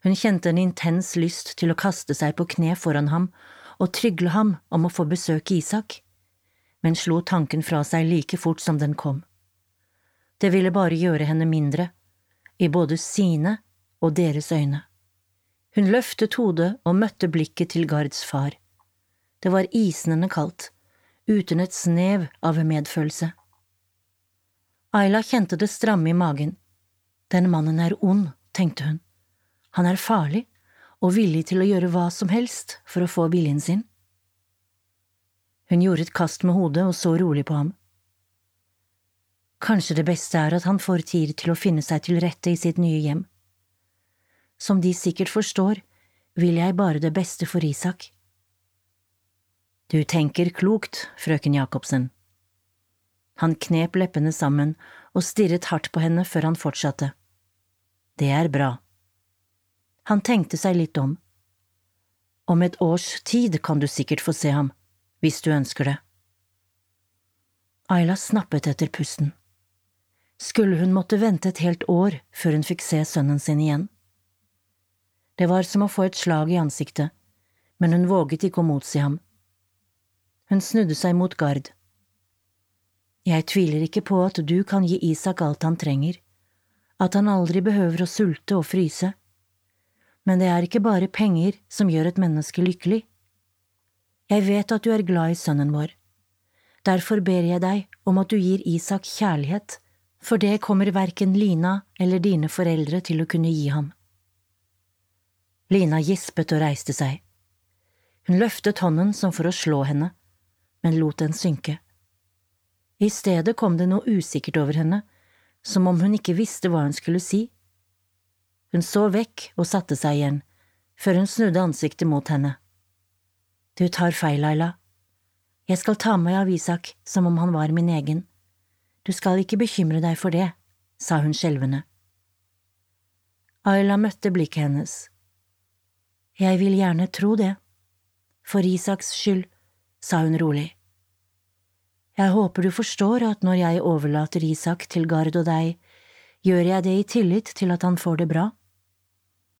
Hun kjente en intens lyst til å kaste seg på kne foran ham og trygle ham om å få besøke Isak, men slo tanken fra seg like fort som den kom. Det ville bare gjøre henne mindre, i både sine og deres øyne. Hun løftet hodet og møtte blikket til Gards far. Det var isnende kaldt, uten et snev av medfølelse. Ayla kjente det stramme i magen. Den mannen er ond, tenkte hun. Han er farlig og villig til å gjøre hva som helst for å få viljen sin. Hun gjorde et kast med hodet og så rolig på ham. Kanskje det beste er at han får tid til å finne seg til rette i sitt nye hjem. Som de sikkert forstår, vil jeg bare det beste for Isak. Du tenker klokt, frøken Jacobsen. Han knep leppene sammen og stirret hardt på henne før han fortsatte. Det er bra. Han tenkte seg litt om. Om et års tid kan du sikkert få se ham, hvis du ønsker det. Ayla snappet etter pusten. Skulle hun måtte vente et helt år før hun fikk se sønnen sin igjen? Det var som å få et slag i ansiktet, men hun våget ikke å motsi ham. Hun snudde seg mot Gard. Jeg tviler ikke på at du kan gi Isak alt han trenger, at han aldri behøver å sulte og fryse. Men det er ikke bare penger som gjør et menneske lykkelig. Jeg vet at du er glad i sønnen vår. Derfor ber jeg deg om at du gir Isak kjærlighet, for det kommer hverken Lina eller dine foreldre til å kunne gi ham. Lina gispet og reiste seg. Hun løftet hånden som for å slå henne, men lot den synke. I stedet kom det noe usikkert over henne, som om hun ikke visste hva hun skulle si. Hun så vekk og satte seg igjen, før hun snudde ansiktet mot henne. Du tar feil, Ayla. Jeg skal ta meg av Isak som om han var min egen. Du skal ikke bekymre deg for det, sa hun skjelvende. Ayla møtte blikket hennes. Jeg vil gjerne tro det. For Isaks skyld, sa hun rolig. Jeg håper du forstår at når jeg overlater Isak til Gard og deg, gjør jeg det i tillit til at han får det bra.